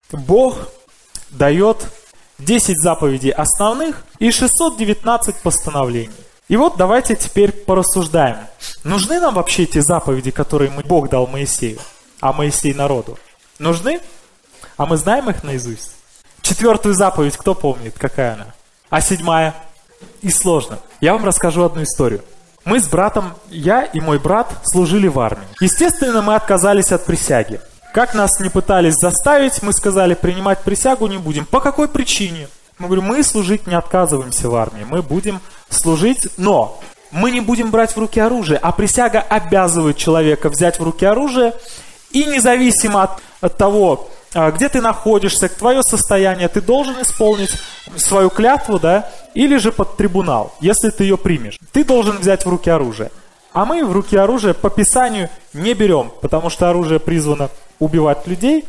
Бог дает 10 заповедей основных и 619 постановлений. И вот давайте теперь порассуждаем. Нужны нам вообще эти заповеди, которые Бог дал Моисею, а Моисей народу? Нужны? А мы знаем их наизусть? 4-ю заповедь кто помнит? Какая она? А 7-я? И сложно. Я вам расскажу одну историю. Мы с братом, я и мой брат, служили в армии. Естественно, мы отказались от присяги. Как нас не пытались заставить, мы сказали, принимать присягу не будем. По какой причине? Мы говорим, мы служить не отказываемся в армии. Мы будем служить, но мы не будем брать в руки оружие. А присяга обязывает человека взять в руки оружие. И независимо от того, где ты находишься, твое состояние, ты должен исполнить свою клятву, да, или же под трибунал, если ты ее примешь. Ты должен взять в руки оружие. А мы в руки оружие по Писанию не берем, потому что оружие призвано убивать людей,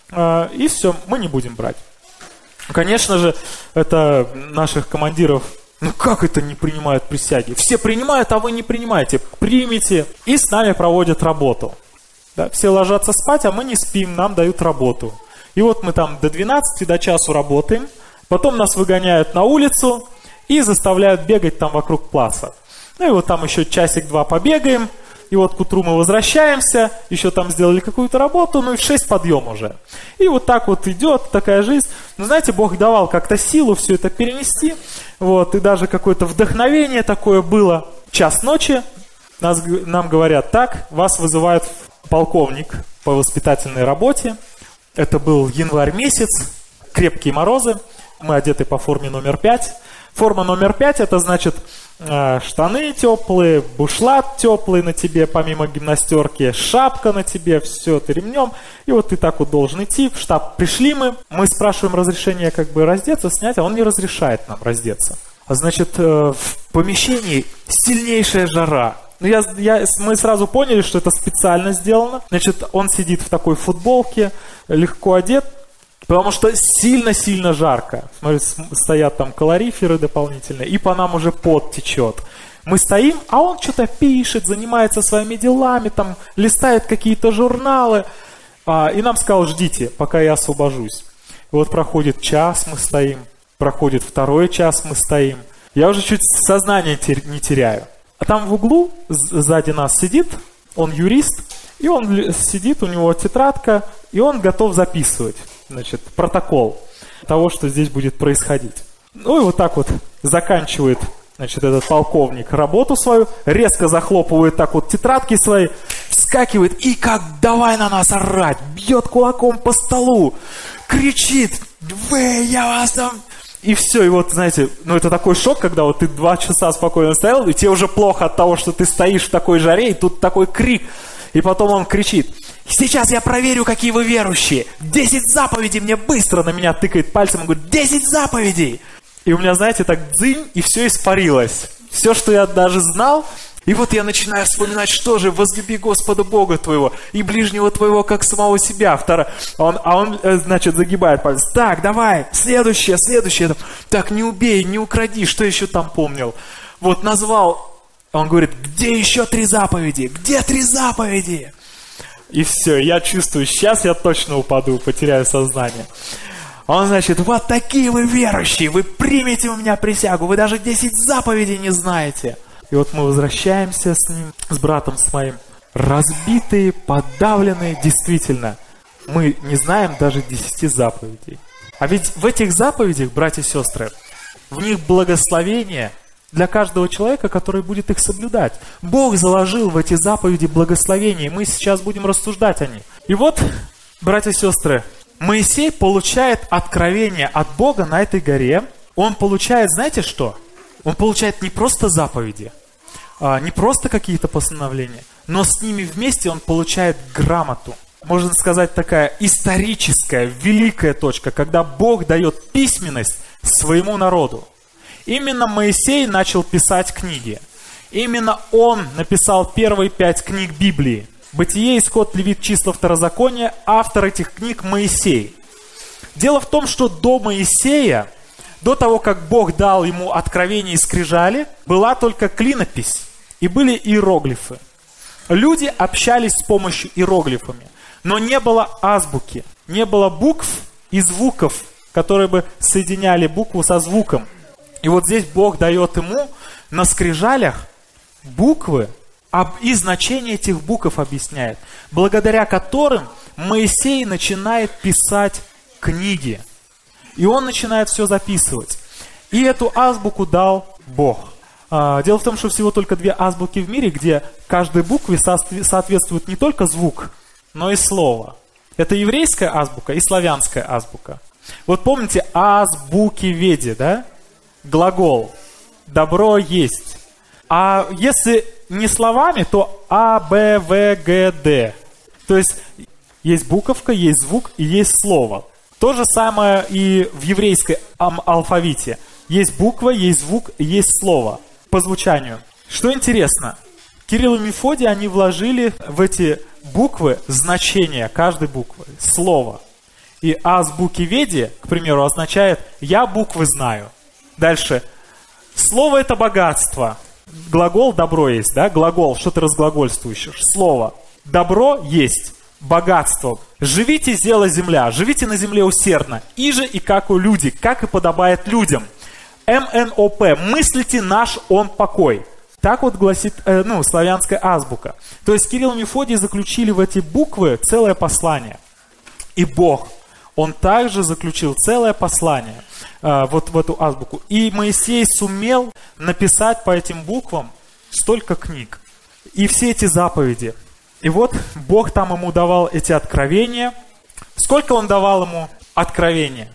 и все, мы не будем брать. Конечно же, это наших командиров, как это не принимают присяги? Все принимают, а вы не принимаете. Примите, и с нами проводят работу. Да, все ложатся спать, а мы не спим, нам дают работу. И вот мы там до 12, до часу работаем, потом нас выгоняют на улицу и заставляют бегать там вокруг плаца. Ну и вот там еще часик-два побегаем, и вот к утру мы возвращаемся, еще там сделали какую-то работу, ну и в 6 подъем уже. И вот так вот идет такая жизнь. Но знаете, Бог давал как-то силу все это перенести, вот, и даже какое-то вдохновение такое было. Час ночи, нам говорят, так, вас вызывают полковник по воспитательной работе. Это был январь месяц, крепкие морозы. Мы одеты по форме номер 5. Форма номер 5 это значит штаны теплые, бушлат теплый на тебе, помимо гимнастерки, шапка на тебе, все, ты ремнем. И вот ты так вот должен идти. В штаб пришли мы спрашиваем разрешение как бы раздеться, снять, а он не разрешает нам раздеться. Значит, в помещении сильнейшая жара. Мы сразу поняли, что это специально сделано. Значит, он сидит в такой футболке, легко одет, потому что сильно-сильно жарко. Смотрите, стоят там калориферы дополнительные, и по нам уже пот течет. Мы стоим, а он что-то пишет, занимается своими делами, там листает какие-то журналы. И нам сказал, ждите, пока я освобожусь. И вот проходит час, мы стоим, проходит 2-й час, мы стоим. Я уже чуть сознание не теряю. А там в углу сзади нас сидит, он юрист, и он сидит, у него тетрадка, и он готов записывать, значит, протокол того, что здесь будет происходить. Ну и вот так вот заканчивает, значит, этот полковник работу свою, резко захлопывает так вот тетрадки свои, вскакивает и как давай на нас орать, бьет кулаком по столу, кричит, я вас там... И все, и вот, знаете, это такой шок, когда вот ты 2 часа спокойно стоял, и тебе уже плохо от того, что ты стоишь в такой жаре, и тут такой крик. И потом он кричит, сейчас я проверю, какие вы верующие. 10 заповедей, мне быстро на меня тыкает пальцем и говорит, 10 заповедей. И у меня, знаете, так дзынь, и все испарилось. Все, что я даже знал. И вот я начинаю вспоминать, что же, возлюби Господа Бога твоего и ближнего твоего, как самого себя. Он, значит, загибает палец. Так, давай, следующее. Так, не убей, не укради, что еще там помнил. Вот назвал, он говорит, где еще 3 заповеди? Где 3 заповеди? И все, я чувствую, сейчас я точно упаду, потеряю сознание. Он, значит, вот такие вы верующие, вы примете у меня присягу, вы даже 10 заповедей не знаете. И вот мы возвращаемся с ним, с братом с моим, разбитые, подавленные, действительно. Мы не знаем даже 10 заповедей. А ведь в этих заповедях, братья и сестры, в них благословение для каждого человека, который будет их соблюдать. Бог заложил в эти заповеди благословение, и мы сейчас будем рассуждать о них. И вот, братья и сестры, Моисей получает откровение от Бога на этой горе. Он получает, знаете что? Он получает не просто заповеди, не просто какие-то постановления, но с ними вместе он получает грамоту. Можно сказать, такая историческая, великая точка, когда Бог дает письменность своему народу. Именно Моисей начал писать книги. Именно он написал первые 5 книг Библии. Бытие, Исход, Левит, Числа, Второзаконие. Автор этих книг Моисей. Дело в том, что до Моисея, до того, как Бог дал ему откровение и скрижали, была только клинопись и были иероглифы. Люди общались с помощью иероглифами, но не было азбуки, не было букв и звуков, которые бы соединяли букву со звуком. И вот здесь Бог дает ему на скрижалях буквы, и значение этих букв объясняет, благодаря которым Моисей начинает писать книги. И он начинает все записывать. И эту азбуку дал Бог. Дело в том, что всего только 2 азбуки в мире, где каждой букве соответствует не только звук, но и слово. Это еврейская азбука и славянская азбука. Вот помните азбуки веди, да? Глагол. Добро есть. А если не словами, то А, Б, В, Г, Д. То есть есть буковка, есть звук и есть слово. То же самое и в еврейском алфавите. Есть буква, есть звук, есть слово по звучанию. Что интересно, Кирилл и Мефодий, они вложили в эти буквы значение каждой буквы, слово. И азбукиведия, к примеру, означает «я буквы знаю». Дальше. Слово – это богатство. Глагол «добро» есть, да? Глагол, что ты разглагольствуешь. Слово. Добро есть. Богатство. Живите, зела земля. Живите на земле усердно. Иже и как у люди, как и подобает людям. МНОП. Мыслите наш он покой. Так вот гласит славянская азбука. То есть Кирилл и Мефодий заключили в эти буквы целое послание. И Бог, Он также заключил целое послание вот в эту азбуку. И Моисей сумел написать по этим буквам столько книг. И все эти заповеди. И вот Бог там ему давал эти откровения. Сколько Он давал ему откровения?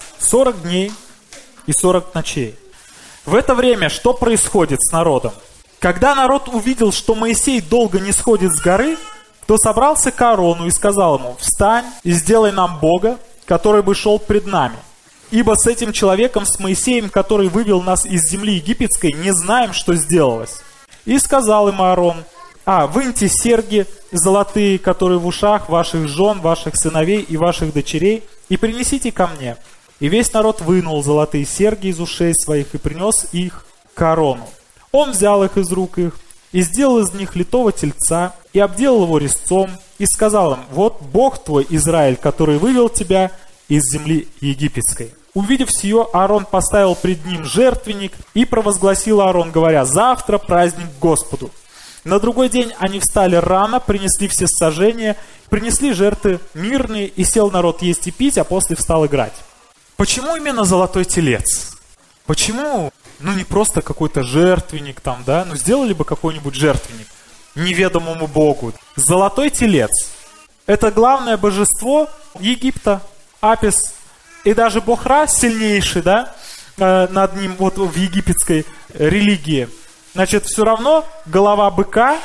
40 дней и 40 ночей. В это время что происходит с народом? Когда народ увидел, что Моисей долго не сходит с горы, то собрался к Аарону и сказал ему: «Встань и сделай нам Бога, который бы шел пред нами. Ибо с этим человеком, с Моисеем, который вывел нас из земли египетской, не знаем, что сделалось». И сказал им Аарон: «Выньте серьги золотые, которые в ушах ваших жен, ваших сыновей и ваших дочерей, и принесите ко мне». И весь народ вынул золотые серьги из ушей своих и принес их к Аарону. Он взял их из рук их и сделал из них литого тельца, и обделал его резцом, и сказал им: «Вот Бог твой, Израиль, который вывел тебя из земли египетской». Увидев сие, Аарон поставил пред ним жертвенник, и провозгласил Аарон, говоря: «Завтра праздник Господу». На другой день они встали рано, принесли все сожжения, принесли жертвы мирные, и сел народ есть и пить, а после встал играть. Почему именно золотой телец? Почему, не просто какой-то жертвенник там, да? Сделали бы какой-нибудь жертвенник неведомому Богу. Золотой телец – это главное божество Египта, Апис. И даже бог Ра, сильнейший, да, над ним вот в египетской религии. Значит, все равно голова быка,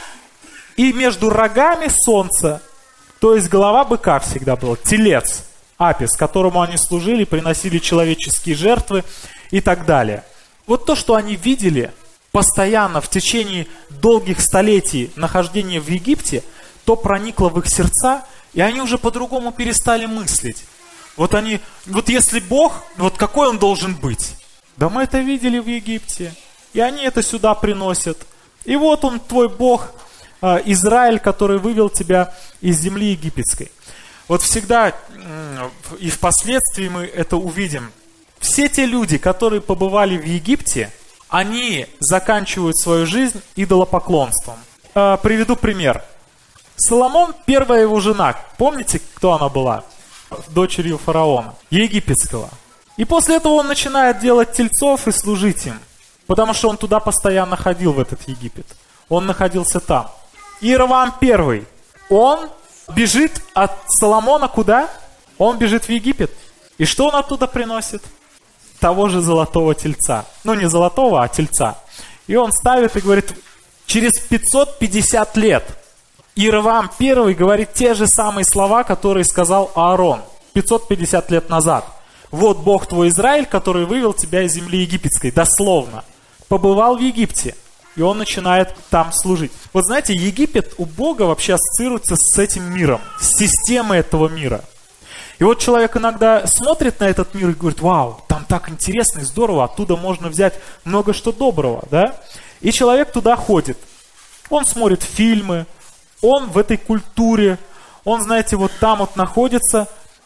и между рогами солнце, то есть голова быка всегда была, телец, Апис, которому они служили, приносили человеческие жертвы и так далее. Вот то, что они видели постоянно в течение долгих столетий нахождения в Египте, то проникло в их сердца, и они уже по-другому перестали мыслить. Вот если Бог, вот какой Он должен быть? Да мы это видели в Египте, и они это сюда приносят. И вот Он, твой Бог, Израиль, который вывел тебя из земли египетской. Вот всегда, и впоследствии мы это увидим, все те люди, которые побывали в Египте, они заканчивают свою жизнь идолопоклонством. Приведу пример. Соломон, первая его жена, помните, кто она была? Дочерью фараона, египетского. И после этого он начинает делать тельцов и служить им, потому что он туда постоянно ходил, в этот Египет. Он находился там. Иеровоам I, он бежит от Соломона куда? Он бежит в Египет. И что он оттуда приносит? Того же золотого тельца. Не золотого, а тельца. И он ставит и говорит: через 550 лет Иеровоам I говорит те же самые слова, которые сказал Аарон 550 лет назад. Вот Бог твой Израиль, который вывел тебя из земли египетской. Дословно. Побывал в Египте. И он начинает там служить. Вот знаете, Египет у Бога вообще ассоциируется с этим миром, с системой этого мира. И вот человек иногда смотрит на этот мир и говорит: вау, там так интересно и здорово, оттуда можно взять много что доброго, да? И человек туда ходит. Он смотрит фильмы, он в этой культуре, он, знаете, вот там вот находится,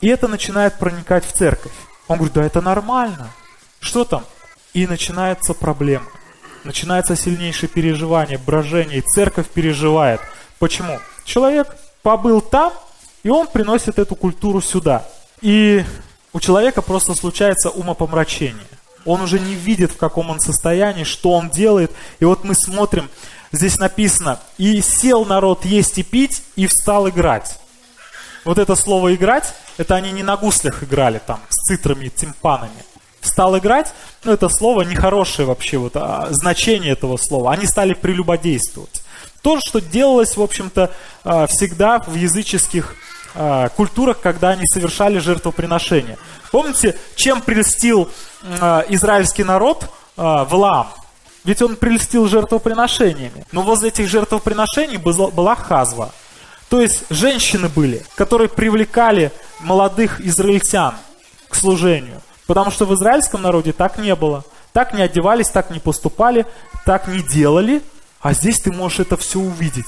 И это начинает проникать в церковь. Он говорит, да это нормально. Что там? И начинается проблема. Начинается сильнейшее переживание, брожение. И церковь переживает. Почему? Человек побыл там, и он приносит эту культуру сюда. И у человека просто случается умопомрачение. Он уже не видит, в каком он состоянии, что он делает. И вот мы смотрим, здесь написано, «И сел народ есть и пить, и встал играть». Вот это слово «играть», это они не на гуслях играли там, с цитрами, тимпанами. «Встал играть», это слово нехорошее вообще, значение этого слова. Они стали прелюбодействовать. То, что делалось, в общем-то, всегда в языческих культурах, когда они совершали жертвоприношения. Помните, чем прельстил израильский народ Валаам? Ведь он прельстил жертвоприношениями. Но возле этих жертвоприношений была хазва. То есть женщины были, которые привлекали молодых израильтян к служению. Потому что в израильском народе так не было. Так не одевались, так не поступали, так не делали. А здесь ты можешь это все увидеть.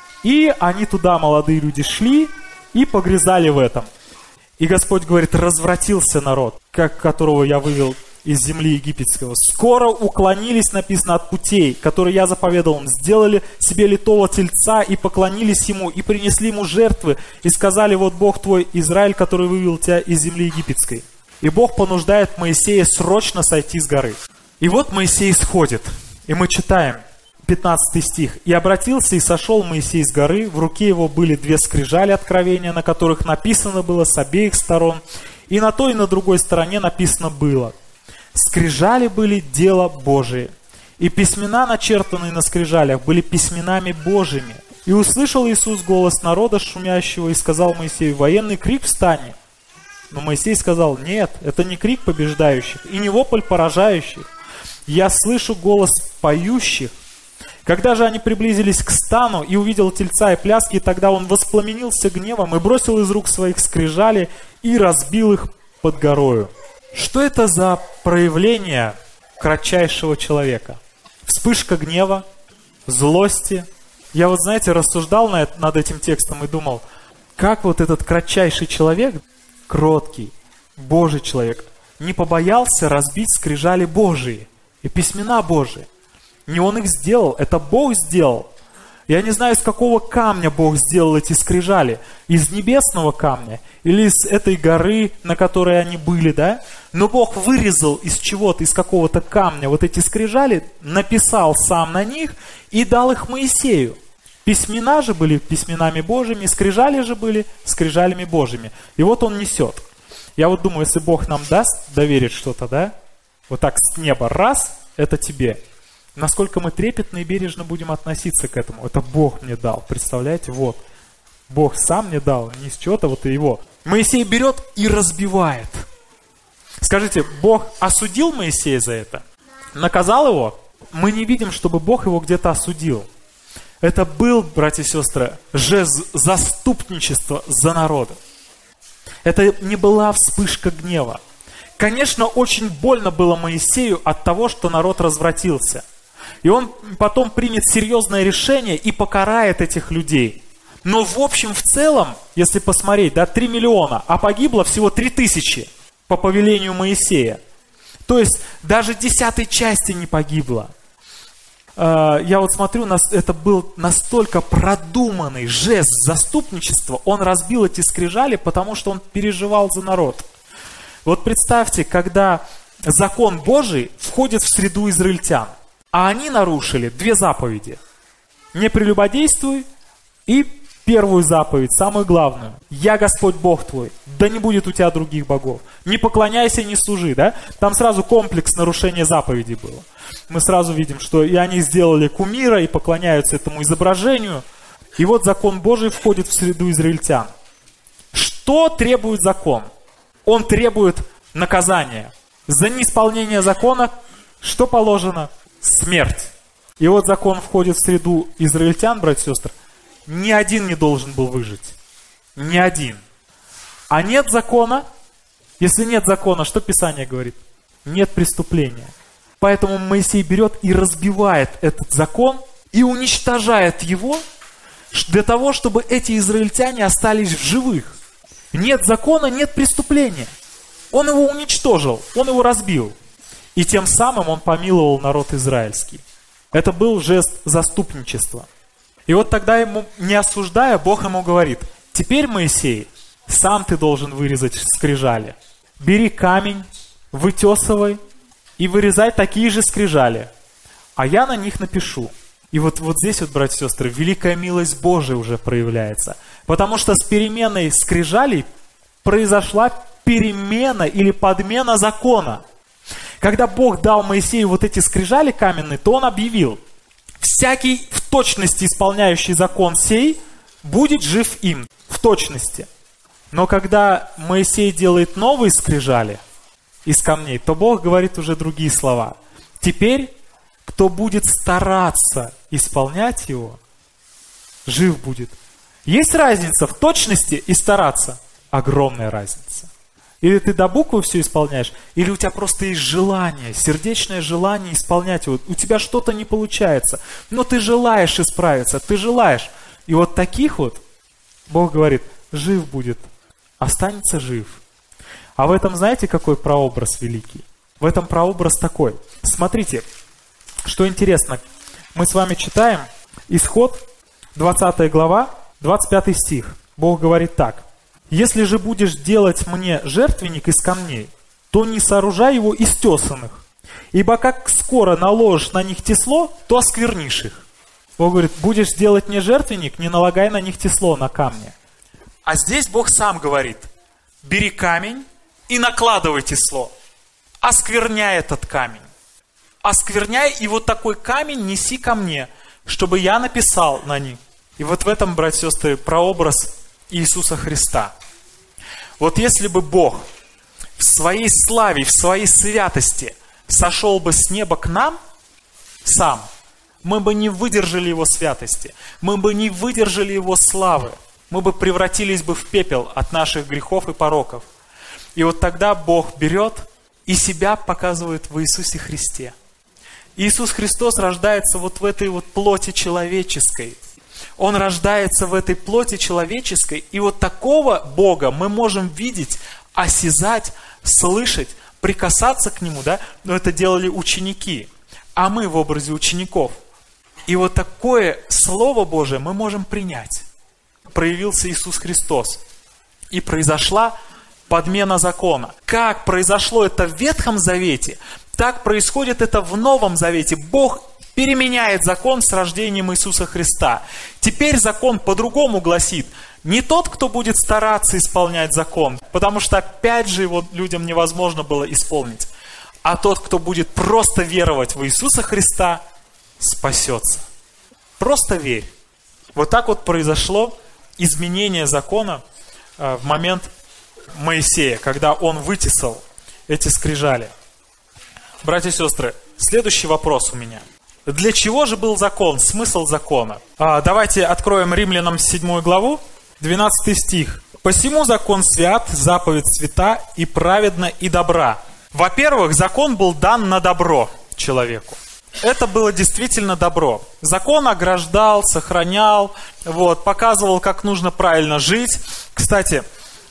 И они туда, молодые люди, шли и погрязали в этом. И Господь говорит, развратился народ, которого я вывел из земли египетского. Скоро уклонились, написано, от путей, которые я заповедал им. Сделали себе литого тельца и поклонились ему, и принесли ему жертвы, и сказали, вот Бог твой, Израиль, который вывел тебя из земли египетской. И Бог понуждает Моисея срочно сойти с горы. И вот Моисей сходит, и мы читаем, 15 стих. «И обратился, и сошел Моисей с горы, в руке его были 2 скрижали откровения, на которых написано было с обеих сторон, и на той, и на другой стороне написано было. Скрижали были дело Божие, и письмена, начертанные на скрижалях, были письменами Божьими. И услышал Иисус голос народа шумящего, и сказал Моисею, военный крик встань. Но Моисей сказал, нет, это не крик побеждающих, и не вопль поражающих. Я слышу голос поющих. Когда же они приблизились к стану, и увидел тельца и пляски, тогда он воспламенился гневом и бросил из рук своих скрижали и разбил их под горою». Что это за проявление кратчайшего человека? Вспышка гнева, злости. Я знаете, рассуждал над этим текстом и думал, как вот этот кратчайший человек, кроткий, Божий человек, не побоялся разбить скрижали Божии и письмена Божии. Не он их сделал, это Бог сделал. Я не знаю, из какого камня Бог сделал эти скрижали. Из небесного камня или из этой горы, на которой они были, да? Но Бог вырезал из чего-то, из какого-то камня вот эти скрижали, написал сам на них и дал их Моисею. Письмена же были письменами Божьими, скрижали же были скрижалями Божьими. И вот он несет. Я вот думаю, если Бог нам даст доверить что-то, да? Вот так с неба, раз, это тебе. Насколько мы трепетно и бережно будем относиться к этому. Это Бог мне дал, представляете? Вот. Бог сам мне дал, не с чего-то, вот и его. Моисей берет и разбивает. Скажите, Бог осудил Моисея за это? Наказал его? Мы не видим, чтобы Бог его где-то осудил. Это был, братья и сестры, жест заступничества за народ. Это не была вспышка гнева. Конечно, очень больно было Моисею от того, что народ развратился. И он потом примет серьезное решение и покарает этих людей. Но в общем, в целом, если посмотреть, 3 миллиона, а погибло всего 3000 по повелению Моисея. То есть даже 10-й части не погибло. Я вот смотрю, это был настолько продуманный жест заступничества. Он разбил эти скрижали, потому что он переживал за народ. Вот представьте, когда закон Божий входит в среду израильтян, а они нарушили 2 заповеди. Не прелюбодействуй и первую заповедь, самую главную. Я Господь Бог твой, да не будет у тебя других богов. Не поклоняйся и не служи, да? Там сразу комплекс нарушения заповедей было. Мы сразу видим, что и они сделали кумира, и поклоняются этому изображению. И вот закон Божий входит в среду израильтян. Что требует закон? Он требует наказания. За неисполнение закона что положено? Смерть. И вот закон входит в среду израильтян, братья и сестры. Ни один не должен был выжить. Ни один. А нет закона. Если нет закона, что Писание говорит? Нет преступления. Поэтому Моисей берет и разбивает этот закон и уничтожает его для того, чтобы эти израильтяне остались в живых. Нет закона, нет преступления. Он его уничтожил, он его разбил. И тем самым он помиловал народ израильский. Это был жест заступничества. И вот тогда ему, не осуждая, Бог ему говорит: теперь, Моисей, сам ты должен вырезать скрижали. Бери камень, вытесывай и вырезай такие же скрижали, а я на них напишу. И вот здесь, братья и сестры, великая милость Божия уже проявляется. Потому что с переменой скрижалей произошла перемена или подмена закона. Когда Бог дал Моисею вот эти скрижали каменные, то он объявил: всякий в точности исполняющий закон сей будет жив им, в точности. Но когда Моисей делает новые скрижали из камней, то Бог говорит уже другие слова. Теперь, кто будет стараться исполнять его, жив будет. Есть разница в точности и стараться? Огромная разница. Или ты до буквы все исполняешь, или у тебя просто есть желание, сердечное желание исполнять его. У тебя что-то не получается, но ты желаешь исправиться, ты желаешь. И вот таких вот, Бог говорит, жив будет, останется жив. А в этом знаете, какой прообраз великий? В этом прообраз такой. Смотрите, что интересно. Мы с вами читаем Исход, 20 глава, 25 стих. Бог говорит так: «Если же будешь делать мне жертвенник из камней, то не сооружай его из тесаных, ибо как скоро наложишь на них тесло, то осквернишь их». Бог говорит: будешь делать мне жертвенник, не налагай на них тесло, на камни. А здесь Бог сам говорит: бери камень и накладывай тесло, оскверняй этот камень. Оскверняй, и вот такой камень неси ко мне, чтобы я написал на них. И вот в этом, братья и сестры, прообраз Иисуса Христа. Вот если бы Бог в своей славе, в своей святости сошел бы с неба к нам сам, мы бы не выдержали Его святости, мы бы не выдержали Его славы, мы бы превратились бы в пепел от наших грехов и пороков. И вот тогда Бог берет и себя показывает в Иисусе Христе. Иисус Христос рождается вот в этой вот плоти человеческой. Он рождается в этой плоти человеческой, и вот такого Бога мы можем видеть, осязать, слышать, прикасаться к Нему, да? Но это делали ученики, а мы в образе учеников. И вот такое Слово Божие мы можем принять. Проявился Иисус Христос, и произошла подмена закона. Как произошло это в Ветхом Завете, так происходит это в Новом Завете. Бог переменяет закон с рождением Иисуса Христа. Теперь закон по-другому гласит: не тот, кто будет стараться исполнять закон, потому что опять же его людям невозможно было исполнить, а тот, кто будет просто веровать в Иисуса Христа, спасется. Просто верь. Вот так вот произошло изменение закона в момент Моисея, когда он вытесал эти скрижали. Братья и сестры, следующий вопрос у меня. Для чего же был закон? Смысл закона? Давайте откроем Римлянам 7 главу, 12 стих. «Посему закон свят, заповедь свята и праведна и добра». Во-первых, закон был дан на добро человеку. Это было действительно добро. Закон ограждал, сохранял, показывал, как нужно правильно жить. Кстати,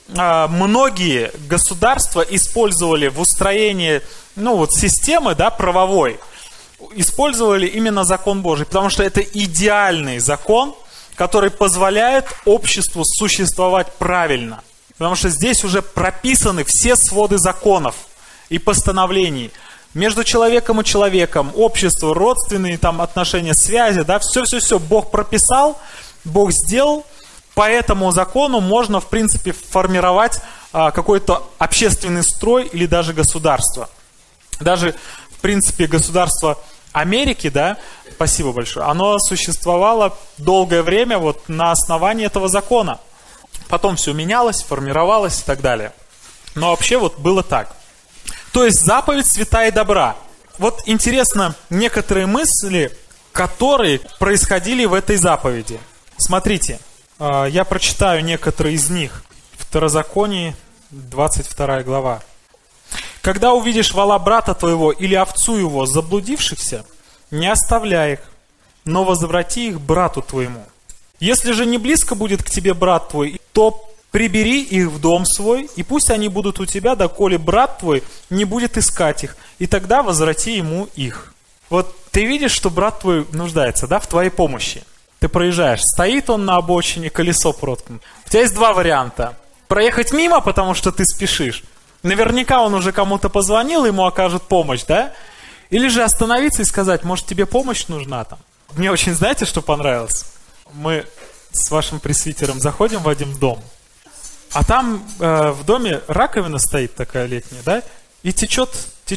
многие государства использовали в устроении системы, правовой, использовали именно закон Божий, потому что это идеальный закон, который позволяет обществу существовать правильно. Потому что здесь уже прописаны все своды законов и постановлений между человеком и человеком, общество, родственные отношения, связи, все Бог прописал, Бог сделал. По этому закону можно, в принципе, формировать какой-то общественный строй или даже государство. Даже, в принципе, государство Америки, спасибо большое, оно существовало долгое время на основании этого закона. Потом все менялось, формировалось и так далее. Но вообще было так. То есть заповедь свята и добра. Интересно некоторые мысли, которые происходили в этой заповеди. Смотрите, я прочитаю некоторые из них. Второзаконие, 22 глава. «Когда увидишь вола брата твоего или овцу его, заблудившихся, не оставляй их, но возврати их брату твоему. Если же не близко будет к тебе брат твой, то прибери их в дом свой, и пусть они будут у тебя, доколе брат твой не будет искать их, и тогда возврати ему их». Вот ты видишь, что брат твой нуждается, да, в твоей помощи. Ты проезжаешь, стоит он на обочине, колесо проткнуто. У тебя есть два варианта. Проехать мимо, потому что ты спешишь. Наверняка он уже кому-то позвонил, ему окажут помощь, да? Или же остановиться и сказать: может, тебе помощь нужна там? Мне очень, знаете, что понравилось? Мы с вашим пресвитером заходим в один дом, а там в доме раковина стоит такая летняя, да? И течет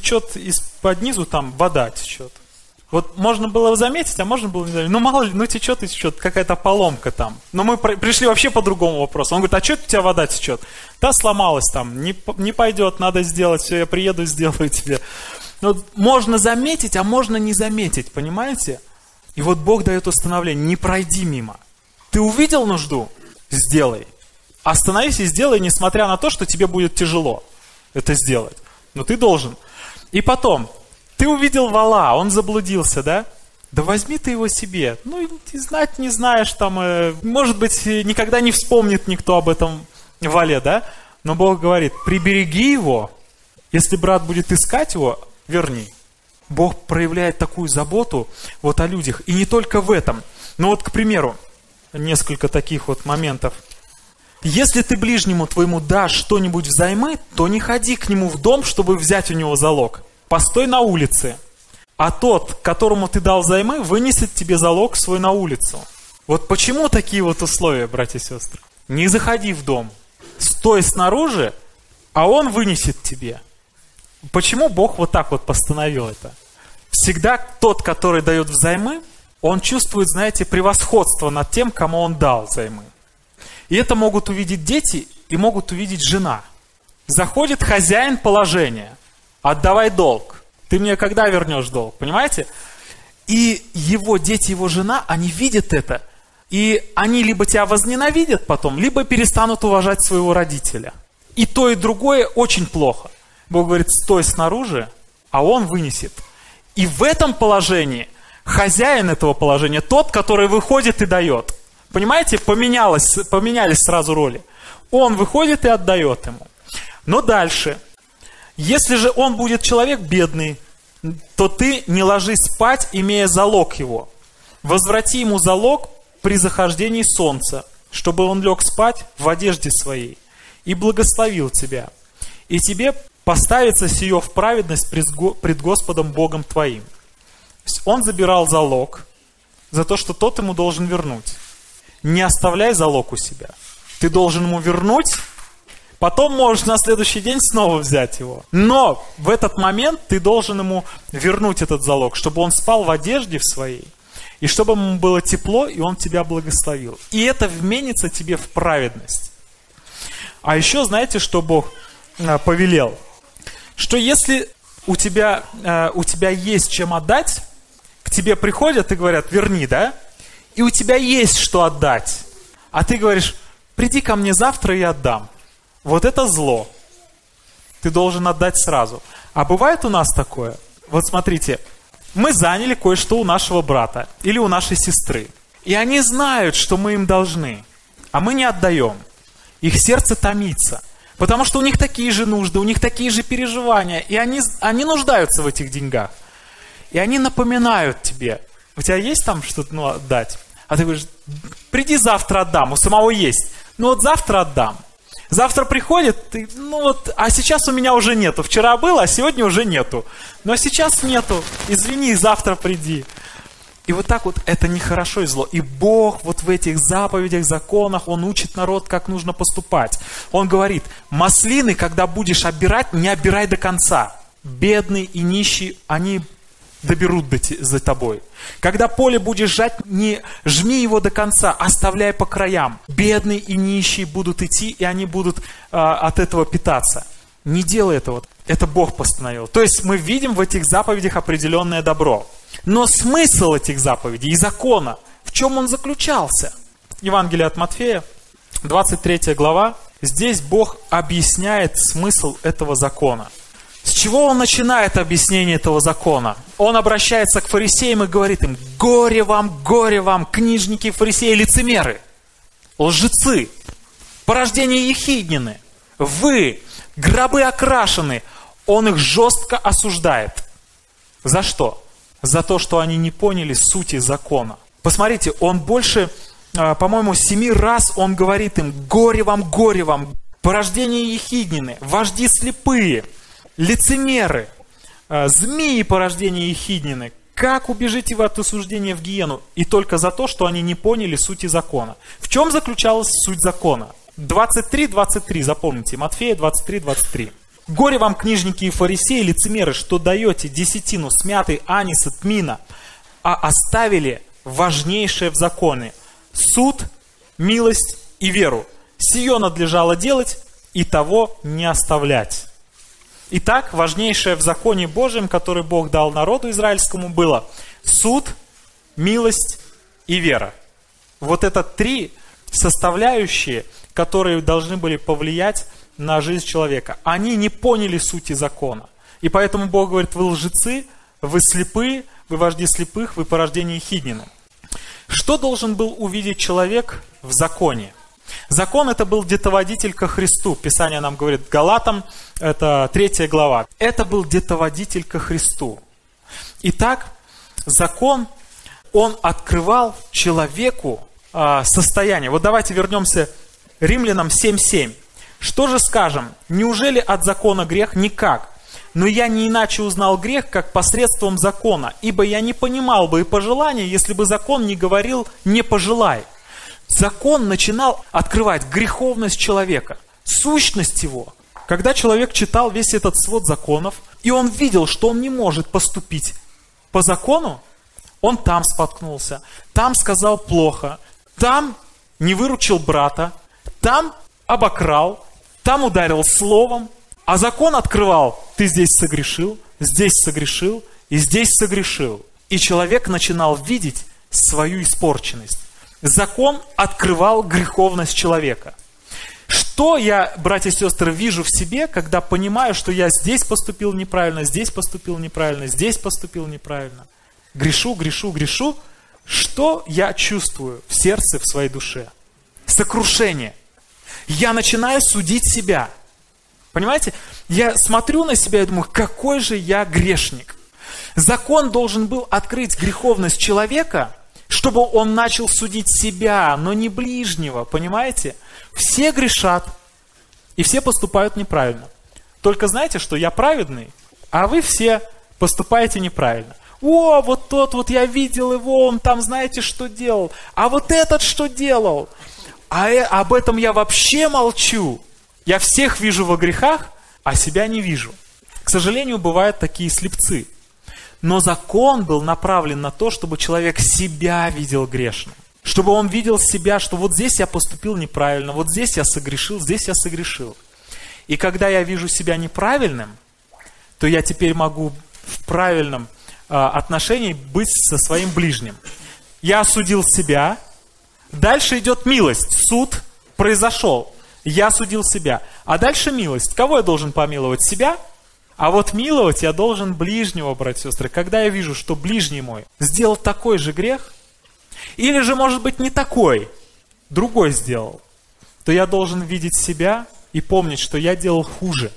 из-под низу, там вода течет. Вот можно было заметить, а можно было не заметить. Ну, мало ли, течет и течет, какая-то поломка там. Но мы пришли вообще по другому вопросу. Он говорит: а что у тебя вода течет? Да, сломалась там, не пойдет, надо сделать, все, я приеду, сделаю тебе. Вот можно заметить, а можно не заметить, понимаете? И вот Бог дает установление: не пройди мимо. Ты увидел нужду? Сделай. Остановись и сделай, несмотря на то, что тебе будет тяжело это сделать. Но ты должен. И потом, ты увидел вола, он заблудился, да? Да возьми ты его себе. Ну, знать не знаешь, там, может быть, никогда не вспомнит никто об этом воле, да? Но Бог говорит: прибереги его, если брат будет искать его, верни. Бог проявляет такую заботу вот о людях. И не только в этом. Но вот, к примеру, несколько таких вот моментов. Если ты ближнему твоему дашь что-нибудь взаймы, то не ходи к нему в дом, чтобы взять у него залог. Постой на улице, а тот, которому ты дал взаймы, вынесет тебе залог свой на улицу. Вот почему такие вот условия, братья и сестры? Не заходи в дом, стой снаружи, а он вынесет тебе. Почему Бог вот так вот постановил это? Всегда тот, который дает взаймы, он чувствует, знаете, превосходство над тем, кому он дал взаймы. И это могут увидеть дети и могут увидеть жена. Заходит хозяин положения: отдавай долг. Ты мне когда вернешь долг? Понимаете? И его дети, его жена, они видят это. И они либо тебя возненавидят потом, либо перестанут уважать своего родителя. И то, и другое очень плохо. Бог говорит: стой снаружи, а он вынесет. И в этом положении хозяин этого положения тот, который выходит и дает. Понимаете? Поменялись сразу роли. Он выходит и отдает ему. Но дальше. Если же он будет человек бедный, то ты не ложись спать, имея залог его. Возврати ему залог при захождении солнца, чтобы он лег спать в одежде своей, и благословил тебя. И тебе поставится сие в праведность пред Господом Богом твоим. Он забирал залог за то, что тот ему должен вернуть. Не оставляй залог у себя. Ты должен ему вернуть, потом можешь на следующий день снова взять его. Но в этот момент ты должен ему вернуть этот залог, чтобы он спал в одежде в своей, и чтобы ему было тепло, и он тебя благословил. И это вменится тебе в праведность. А еще знаете, что Бог повелел? Что если у тебя есть чем отдать, к тебе приходят и говорят: верни, да? И у тебя есть что отдать. А ты говоришь: приди ко мне завтра и отдам. Вот это зло. Ты должен отдать сразу. А бывает у нас такое? Вот смотрите, мы заняли кое-что у нашего брата или у нашей сестры. И они знают, что мы им должны, а мы не отдаем. Их сердце томится. Потому что у них такие же нужды, у них такие же переживания. И они нуждаются в этих деньгах. И они напоминают тебе: у тебя есть там что-то отдать? А ты говоришь: приди завтра отдам, у самого есть. Ну вот завтра отдам. Завтра приходит, а сейчас у меня уже нету. Вчера было, а сегодня уже нету. Но сейчас нету. Извини, завтра приди. И вот так вот это нехорошо и зло. И Бог вот в этих заповедях, законах, Он учит народ, как нужно поступать. Он говорит: маслины, когда будешь обирать, не обирай до конца. Бедный и нищий, они доберут за тобой. Когда поле будешь жать, не жми его до конца, оставляй по краям. Бедный и нищий будут идти, и они будут от этого питаться. Не делай этого. Это Бог постановил. То есть мы видим в этих заповедях определенное добро. Но смысл этих заповедей и закона, в чем он заключался? Евангелие от Матфея, 23 глава. Здесь Бог объясняет смысл этого закона. С чего он начинает объяснение этого закона? Он обращается к фарисеям и говорит им: горе вам, книжники, фарисеи, лицемеры, лжецы, Порождение ехиднины. Вы, гробы окрашены. Он их жестко осуждает. За что? За то, что они не поняли сути закона. Посмотрите, он больше, по-моему, 7 раз он говорит им: горе вам, порождение ехиднины, вожди слепые, лицемеры, змеи порождение ехиднины. Как убежите вы от осуждения в гиену? И только за то, что они не поняли сути закона. В чем заключалась суть закона? 23:23, запомните, Матфея 23:23. Горе вам, книжники и фарисеи, лицемеры, что даете десятину с мяты, аниса, тмина, а оставили важнейшее в законе – суд, милость и веру. Сие надлежало делать и того не оставлять. Итак, важнейшее в законе Божьем, который Бог дал народу израильскому, было суд, милость и вера. Вот это 3 составляющие, которые должны были повлиять на жизнь человека. Они не поняли сути закона. И поэтому Бог говорит: вы лжецы, вы слепые, вы вожди слепых, вы порождение ехиднины. Что должен был увидеть человек в законе? Закон — это был детоводитель ко Христу. Писание нам говорит, Галатам, это 3 глава. Это был детоводитель ко Христу. Итак, закон, он открывал человеку состояние. Вот давайте вернемся к Римлянам 7:7. Что же скажем? Неужели от закона грех? Никак. Но я не иначе узнал грех, как посредством закона, ибо я не понимал бы и пожелания, если бы закон не говорил «не пожелай». Закон начинал открывать греховность человека, сущность его. Когда человек читал весь этот свод законов, и он видел, что он не может поступить по закону, он там споткнулся, там сказал плохо, там не выручил брата, там обокрал, там ударил словом, а закон открывал: ты здесь согрешил и здесь согрешил. И человек начинал видеть свою испорченность. Закон открывал греховность человека. Что я, братья и сестры, вижу в себе, когда понимаю, что я здесь поступил неправильно, здесь поступил неправильно, здесь поступил неправильно? Грешу. Что я чувствую в сердце, в своей душе? Сокрушение. Я начинаю судить себя. Понимаете? Я смотрю на себя и думаю: какой же я грешник. Закон должен был открыть греховность человека, чтобы он начал судить себя, но не ближнего. Понимаете? Все грешат, и все поступают неправильно. Только знаете, что я праведный, а вы все поступаете неправильно. О, вот тот вот я видел его, он там знаете что делал. А вот этот что делал? Об этом я вообще молчу. Я всех вижу во грехах, а себя не вижу. К сожалению, бывают такие слепцы. Но закон был направлен на то, чтобы человек себя видел грешным. Чтобы он видел себя, что вот здесь я поступил неправильно, вот здесь я согрешил, здесь я согрешил. И когда я вижу себя неправильным, то я теперь могу в правильном отношении быть со своим ближним. Я осудил себя. Дальше идет милость. Суд произошел. Я осудил себя. А дальше милость. Кого я должен помиловать? Себя? А вот миловать я должен ближнего, братья и сестры. Когда я вижу, что ближний мой сделал такой же грех, или же, может быть, не такой, другой сделал, то я должен видеть себя и помнить, что я делал хуже.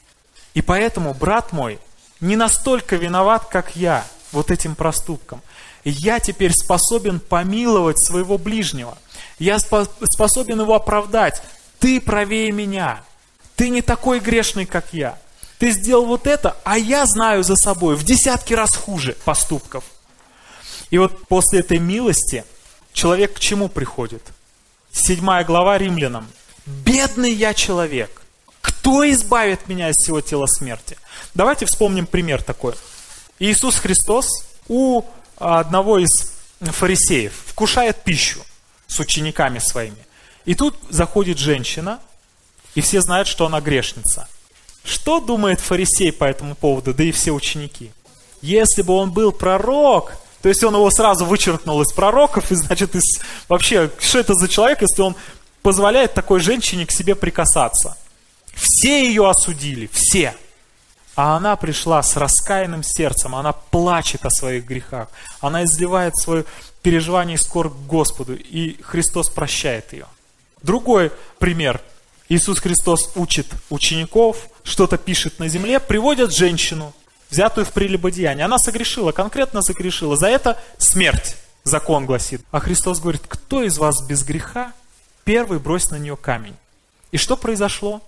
И поэтому брат мой не настолько виноват, как я, вот этим проступком. Я теперь способен помиловать своего ближнего. Я способен его оправдать. Ты правее меня. Ты не такой грешный, как я. Ты сделал вот это, а я знаю за собой в десятки раз хуже поступков. И вот после этой милости человек к чему приходит? 7 глава Римлянам. Бедный я человек. Кто избавит меня из всего тела смерти? Давайте вспомним пример такой. Иисус Христос у одного из фарисеев вкушает пищу с учениками своими. И тут заходит женщина, и все знают, что она грешница. Что думает фарисей по этому поводу, да и все ученики? Если бы он был пророк, то есть он его сразу вычеркнул из пророков, и значит, вообще, что это за человек, если он позволяет такой женщине к себе прикасаться? Все ее осудили, все. А она пришла с раскаянным сердцем, она плачет о своих грехах, она изливает свое переживание и скорбь к Господу, и Христос прощает ее. Другой пример. Иисус Христос учит учеников, что-то пишет на земле, приводят женщину, взятую в прелюбодеянии. Она согрешила, конкретно согрешила. За это смерть, закон гласит. А Христос говорит: кто из вас без греха, первый брось на нее камень. И что произошло?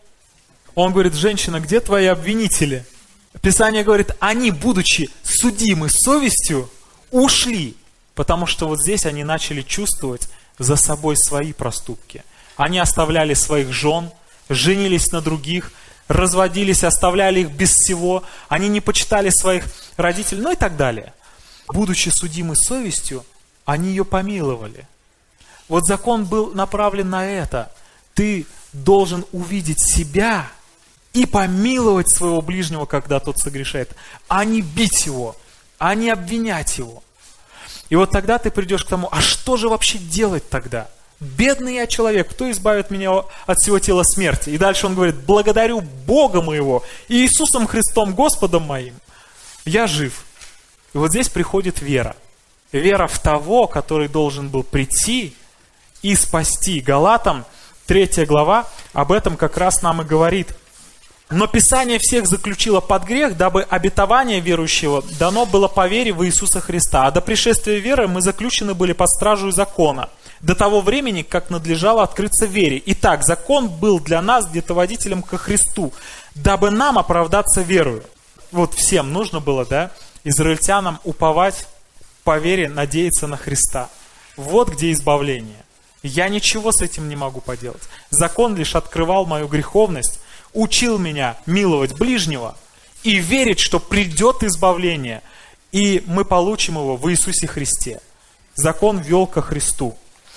Он говорит: женщина, где твои обвинители? Писание говорит: они, будучи судимы совестью, ушли. Потому что вот здесь они начали чувствовать за собой свои проступки. Они оставляли своих жен, женились на других, разводились, оставляли их без всего. Они не почитали своих родителей, ну и так далее. Будучи судимы совестью, они ее помиловали. Вот закон был направлен на это. Ты должен увидеть себя и помиловать своего ближнего, когда тот согрешает, а не бить его, а не обвинять его. И вот тогда ты придешь к тому: а что же вообще делать тогда? Бедный я человек, кто избавит меня от всего тела смерти? И дальше он говорит: благодарю Бога моего и Иисусом Христом Господом моим, я жив. И вот здесь приходит вера. Вера в того, который должен был прийти и спасти. Галатам 3 глава об этом как раз нам и говорит. Но Писание всех заключило под грех, дабы обетование верующего дано было по вере в Иисуса Христа. А до пришествия веры мы заключены были под стражу закона, до того времени, как надлежало открыться вере. Итак, закон был для нас детоводителем ко Христу, дабы нам оправдаться верою. Вот всем нужно было, израильтянам уповать по вере, надеяться на Христа. Вот где избавление. Я ничего с этим не могу поделать. Закон лишь открывал мою греховность, учил меня миловать ближнего и верить, что придет избавление, и мы получим его в Иисусе Христе. Закон вел ко Христу.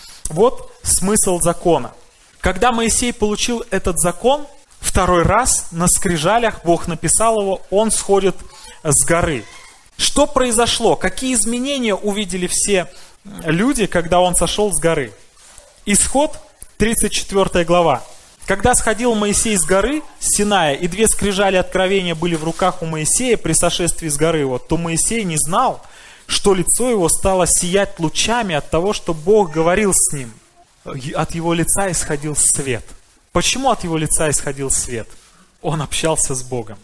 Вот смысл закона. Когда Моисей получил этот закон, второй раз на скрижалях, Бог написал его, он сходит с горы. Что произошло? Какие изменения увидели все люди, когда он сошел с горы? Исход, 34 глава. Когда сходил Моисей с горы Синая, и 2 скрижали откровения были в руках у Моисея при сошествии с горы, то Моисей не знал, что лицо его стало сиять лучами от того, что Бог говорил с ним. От его лица исходил свет. Почему от его лица исходил свет? Он общался с Богом.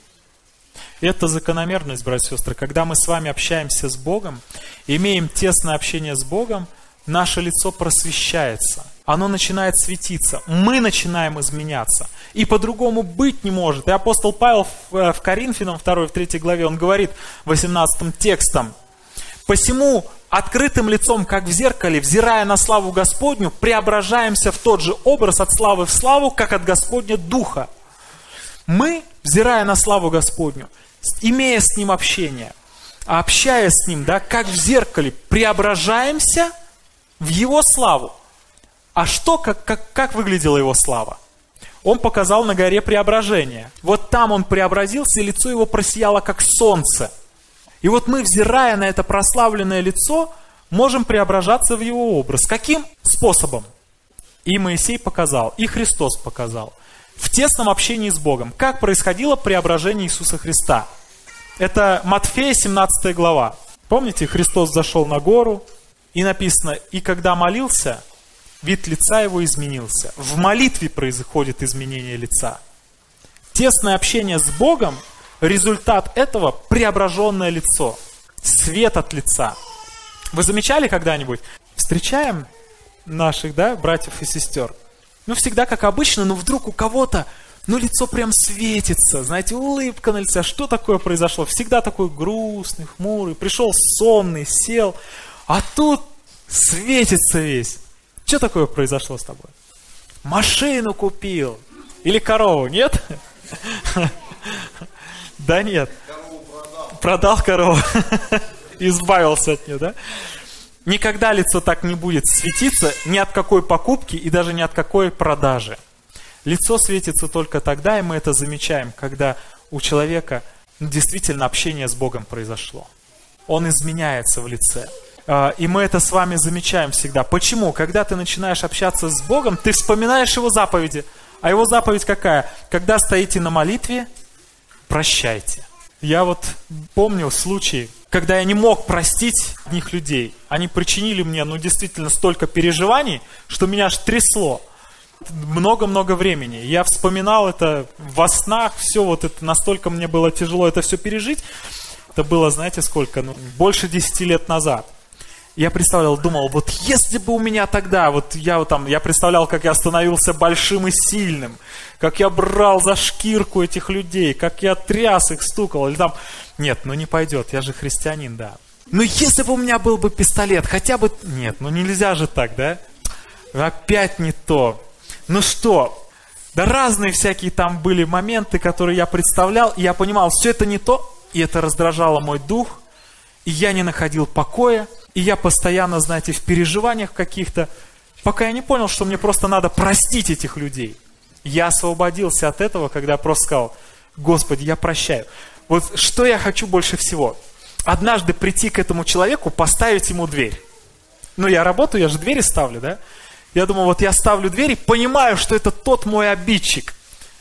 И это закономерность, братья и сестры. Когда мы с вами общаемся с Богом, имеем тесное общение с Богом, наше лицо просвещается. Оно начинает светиться. Мы начинаем изменяться. И по-другому быть не может. И апостол Павел в Коринфянам 2-3 главе, он говорит 18 текстом: «Посему открытым лицом, как в зеркале, взирая на славу Господню, преображаемся в тот же образ от славы в славу, как от Господня Духа». Мы, взирая на славу Господню, имея с Ним общение, общаясь с Ним, как в зеркале, преображаемся в Его славу. А что, как выглядела Его слава? Он показал на горе преображения. Вот там Он преобразился, и лицо Его просияло, как солнце. И вот мы, взирая на это прославленное лицо, можем преображаться в Его образ. Каким способом? И Моисей показал, и Христос показал. В тесном общении с Богом. Как происходило преображение Иисуса Христа? Это Матфея 17 глава. Помните, Христос зашел на гору, и написано: «И когда молился, вид лица его изменился». В молитве происходит изменение лица. Тесное общение с Богом, результат этого – преображенное лицо, свет от лица. Вы замечали когда-нибудь? Встречаем наших, братьев и сестер. Всегда как обычно, но вдруг у кого-то, лицо прям светится, знаете, улыбка на лице. Что такое произошло? Всегда такой грустный, хмурый, пришел сонный, сел, а тут светится весь. Что такое произошло с тобой? Машину купил. Или корову, нет? Да нет. Продал корову. Избавился от нее, да? Никогда лицо так не будет светиться ни от какой покупки и даже ни от какой продажи. Лицо светится только тогда, и мы это замечаем, когда у человека действительно общение с Богом произошло. Он изменяется в лице. И мы это с вами замечаем всегда. Почему? Когда ты начинаешь общаться с Богом, ты вспоминаешь Его заповеди. А Его заповедь какая? Когда стоите на молитве, прощайте. Я помню случай, когда я не мог простить одних людей. Они причинили мне, действительно, столько переживаний, что меня аж трясло. много-много времени. Я вспоминал это во снах, все вот это, настолько мне было тяжело это все пережить. Это было, знаете, сколько? Больше 10 лет назад. Я представлял, думал, вот если бы у меня тогда, я представлял, как я становился большим и сильным, как я брал за шкирку этих людей, как я тряс их, стукал, или там, нет, не пойдет, я же христианин, да. Но если бы у меня был бы пистолет, хотя бы, нет, нельзя же так, да? Опять не то. Что? Да разные всякие там были моменты, которые я представлял, и я понимал, все это не то, и это раздражало мой дух, и я не находил покоя, и я постоянно, знаете, в переживаниях каких-то, пока я не понял, что мне просто надо простить этих людей. Я освободился от этого, когда просто сказал, Господи, я прощаю. Вот что я хочу больше всего? Однажды прийти к этому человеку, поставить ему дверь. Я работаю, я же двери ставлю, да? Я думаю, вот я ставлю дверь и понимаю, что это тот мой обидчик.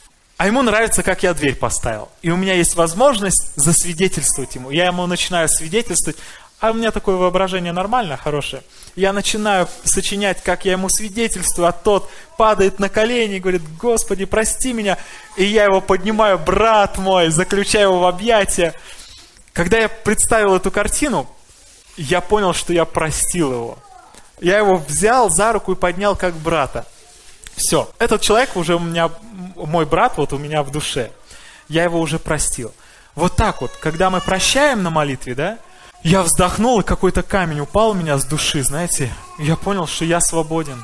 А ему нравится, как я дверь поставил. И у меня есть возможность засвидетельствовать ему. Я ему начинаю свидетельствовать. А у меня такое воображение нормально, хорошее. Я начинаю сочинять, как я ему свидетельствую, а тот падает на колени и говорит, Господи, прости меня. И я его поднимаю, брат мой, заключаю его в объятия. Когда я представил эту картину, я понял, что я простил его. Я его взял за руку и поднял как брата. Все, этот человек уже у меня, мой брат, вот у меня в душе. Я его уже простил. Вот так вот, когда мы прощаем на молитве, да, я вздохнул, и какой-то камень упал у меня с души, знаете. Я понял, что я свободен.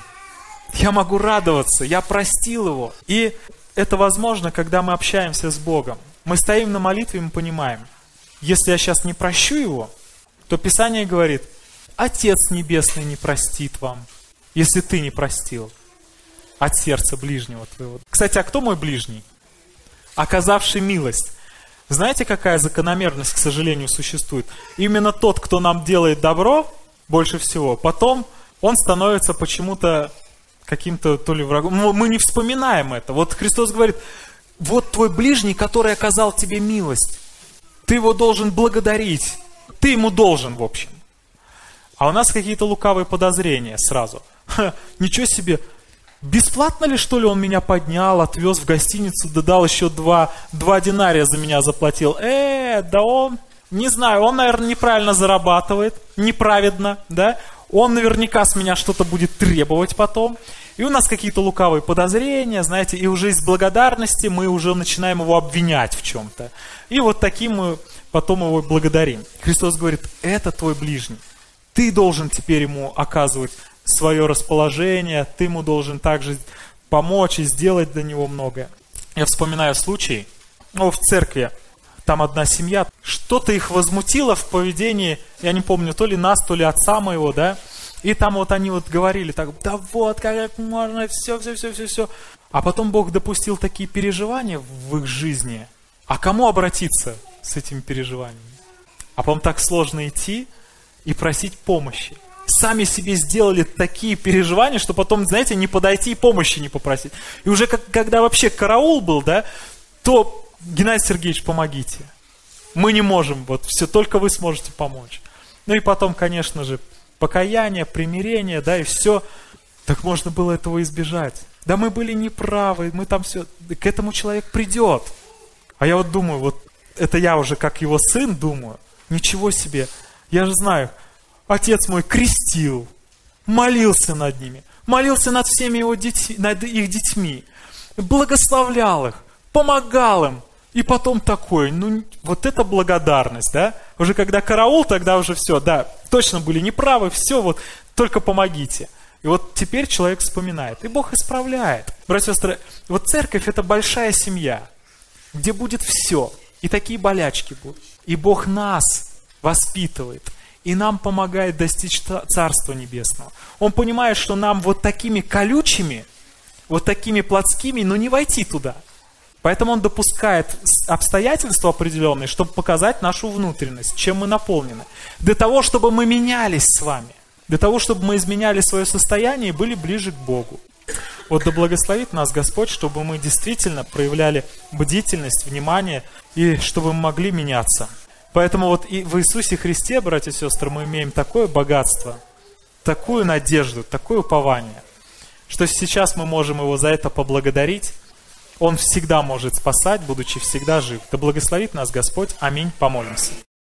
Я могу радоваться, я простил его. И это возможно, когда мы общаемся с Богом. Мы стоим на молитве, и мы понимаем, если я сейчас не прощу его, то Писание говорит, Отец Небесный не простит вам, если ты не простил от сердца ближнего твоего. Кстати, а кто мой ближний? Оказавший милость. Знаете, какая закономерность, к сожалению, существует? Именно тот, кто нам делает добро, больше всего, потом он становится почему-то каким-то то ли врагом. Мы не вспоминаем это. Вот Христос говорит, вот твой ближний, который оказал тебе милость. Ты его должен благодарить. Ты ему должен, в общем. А у нас какие-то лукавые подозрения сразу. Ничего себе. Бесплатно ли, что ли, он меня поднял, отвез в гостиницу, да дал еще два динария за меня заплатил. Да он, не знаю, он, наверное, неправильно зарабатывает, неправедно, да? Он наверняка с меня что-то будет требовать потом. И у нас какие-то лукавые подозрения, знаете, и уже из благодарности мы уже начинаем его обвинять в чем-то. И вот таким мы потом его благодарим. Христос говорит, это твой ближний. Ты должен теперь ему оказывать свое расположение, ты ему должен также помочь и сделать для него многое. Я вспоминаю случай, в церкви, там одна семья, что-то их возмутило в поведении, я не помню, то ли нас, то ли отца моего, да, и там вот они вот говорили так, да вот, как можно, все. А потом Бог допустил такие переживания в их жизни. А кому обратиться с этими переживаниями? А потом так сложно идти и просить помощи. Сами себе сделали такие переживания, что потом, знаете, не подойти и помощи не попросить. И уже когда вообще караул был, да, то, Геннадий Сергеевич, помогите. Мы не можем, вот все, только вы сможете помочь. И потом, конечно же, покаяние, примирение, да, и все. Так можно было этого избежать. Да мы были неправы, мы там все, к этому человек придет. А я вот думаю, вот это я уже как его сын думаю, ничего себе, я же знаю, отец мой крестил, молился над ними, молился над всеми его детьми, над их детьми, благословлял их, помогал им. И потом такой, вот это благодарность, да? Уже когда караул, тогда уже все, да, точно были неправы, все, вот, только помогите. И вот теперь человек вспоминает, и Бог исправляет. Братья и сестры, вот церковь это большая семья, где будет все, и такие болячки будут. И Бог нас воспитывает, и нам помогает достичь Царства Небесного. Он понимает, что нам вот такими колючими, вот такими плотскими, не войти туда. Поэтому он допускает обстоятельства определенные, чтобы показать нашу внутренность, чем мы наполнены. Для того, чтобы мы менялись с вами. Для того, чтобы мы изменяли свое состояние и были ближе к Богу. Вот да благословит нас Господь, чтобы мы действительно проявляли бдительность, внимание, и чтобы мы могли меняться. Поэтому вот и в Иисусе Христе, братья и сестры, мы имеем такое богатство, такую надежду, такое упование. что сейчас мы можем Его за это поблагодарить. Он всегда может спасать, будучи всегда жив. Да благословит нас Господь. Аминь. Помолимся.